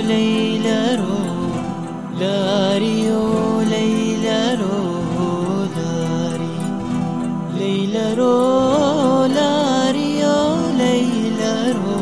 ليلى رو لاريو ليلى رو لاري ليلى رو لاريو ليلى رو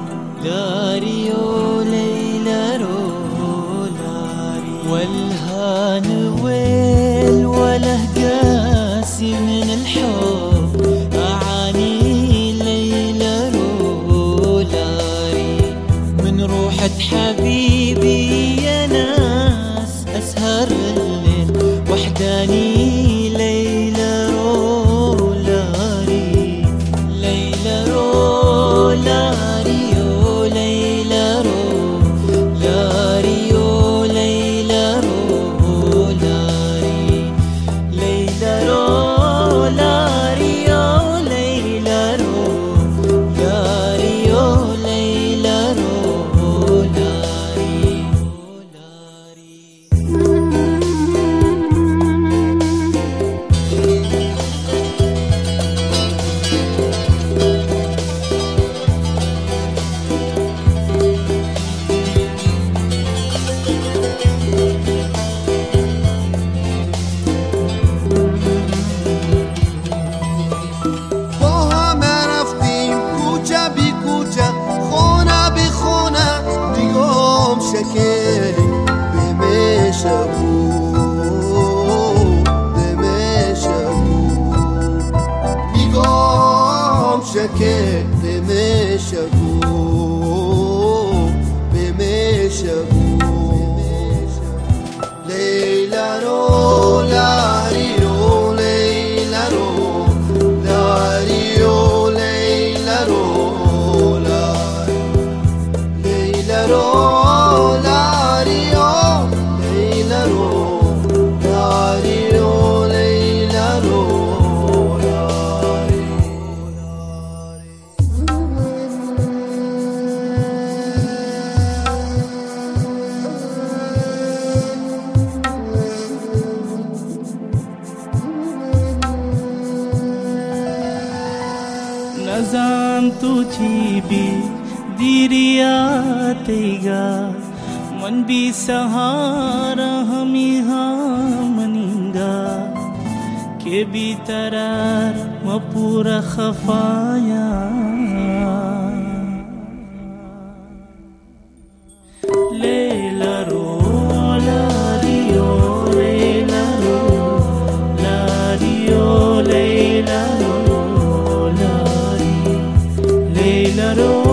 لاريو ليلى رو لاري والهان ويل وله قاسي من الحب أعاني ليلى رو لاري من روحة حبيبي يا ناس أسهر الليل وحداني ليلى رو لاري ليلى رو لاريو ليلى رو لاريو ليلى رو لاري ليلى رو لاريو ليلى رو لاريو ليلى رو لاري شکری لیلا رو لاریو لیلا رو لاریو لیلا رو لیلا رو नजान तुझी भी दिरिया तेगा मन भी सहारा हम यहाँ मनिंगा के भी तरार मपूरा खफाया लैला रो लारियो लैला रो लारियो लैला रो Leila ro